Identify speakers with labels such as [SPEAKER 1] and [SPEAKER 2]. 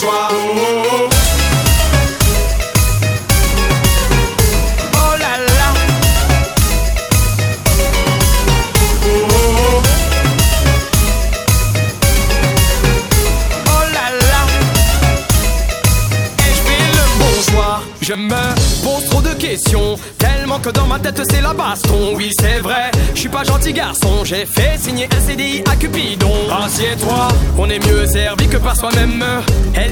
[SPEAKER 1] bourgeois.
[SPEAKER 2] Oh là là. Oh là là. Et je fais le bourgeois. Je me pose trop de questions, tellement que dans ma tête c'est la baston. Oui c'est vrai, je suis pas gentil garçon. J'ai fait signer un CDI à Cupidon. Assieds-toi, on est mieux servi que par soi-même. Elle